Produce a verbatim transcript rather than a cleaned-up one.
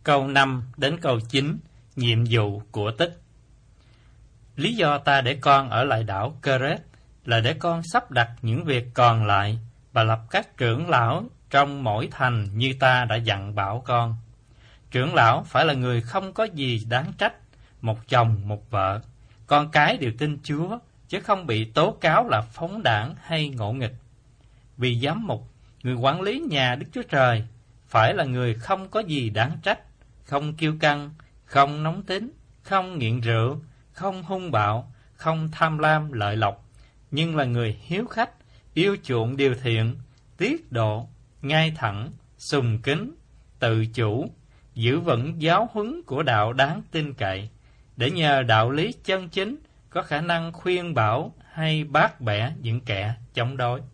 câu năm đến câu chín, nhiệm vụ của Tích. Lý do ta để con ở lại đảo Keret là để con sắp đặt những việc còn lại và lập các trưởng lão trong mỗi thành như ta đã dặn bảo con. Trưởng lão phải là người không có gì đáng trách, một chồng một vợ, con cái đều tin Chúa, chứ không bị tố cáo là phóng đảng hay ngỗ nghịch. Vì giám mục, người quản lý nhà Đức Chúa Trời, phải là người không có gì đáng trách, không kiêu căng, không nóng tính, không nghiện rượu, không hung bạo, không tham lam lợi lộc, nhưng là người hiếu khách, yêu chuộng điều thiện, tiết độ, ngay thẳng, sùng kính, tự chủ, giữ vững giáo huấn của đạo đáng tin cậy, để nhờ đạo lý chân chính có khả năng khuyên bảo hay bác bẻ những kẻ chống đối.